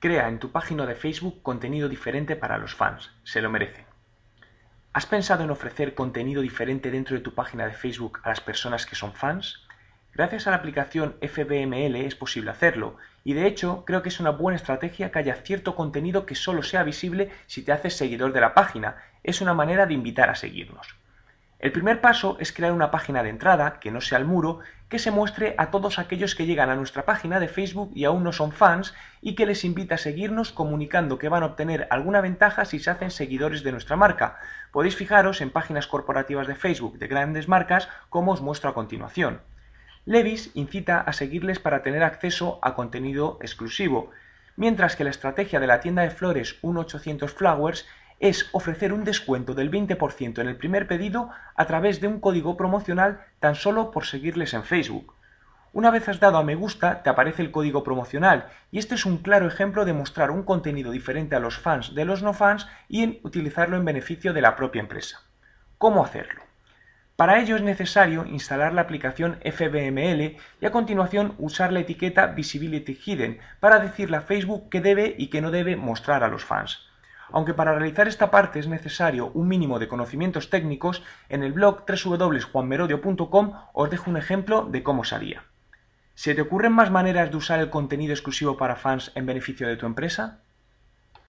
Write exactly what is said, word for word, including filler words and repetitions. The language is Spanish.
Crea en tu página de Facebook contenido diferente para los fans, se lo merecen. ¿Has pensado en ofrecer contenido diferente dentro de tu página de Facebook a las personas que son fans? Gracias a la aplicación F B M L es posible hacerlo, y de hecho creo que es una buena estrategia que haya cierto contenido que solo sea visible si te haces seguidor de la página. Es una manera de invitar a seguirnos. El primer paso es crear una página de entrada, que no sea el muro, que se muestre a todos aquellos que llegan a nuestra página de Facebook y aún no son fans y que les invita a seguirnos comunicando que van a obtener alguna ventaja si se hacen seguidores de nuestra marca. Podéis fijaros en páginas corporativas de Facebook de grandes marcas como os muestro a continuación. Levi's incita a seguirles para tener acceso a contenido exclusivo, mientras que la estrategia de la tienda de flores mil ochocientos Flowers es ofrecer un descuento del veinte por ciento en el primer pedido a través de un código promocional tan solo por seguirles en Facebook. Una vez has dado a me gusta, te aparece el código promocional, y este es un claro ejemplo de mostrar un contenido diferente a los fans de los no fans y en utilizarlo en beneficio de la propia empresa. ¿Cómo hacerlo? Para ello es necesario instalar la aplicación F B M L y a continuación usar la etiqueta Visibility Hidden para decirle a Facebook qué debe y qué no debe mostrar a los fans. Aunque para realizar esta parte es necesario un mínimo de conocimientos técnicos, en el blog w w w punto juan merodio punto com os dejo un ejemplo de cómo se haría. ¿Se te ocurren más maneras de usar el contenido exclusivo para fans en beneficio de tu empresa?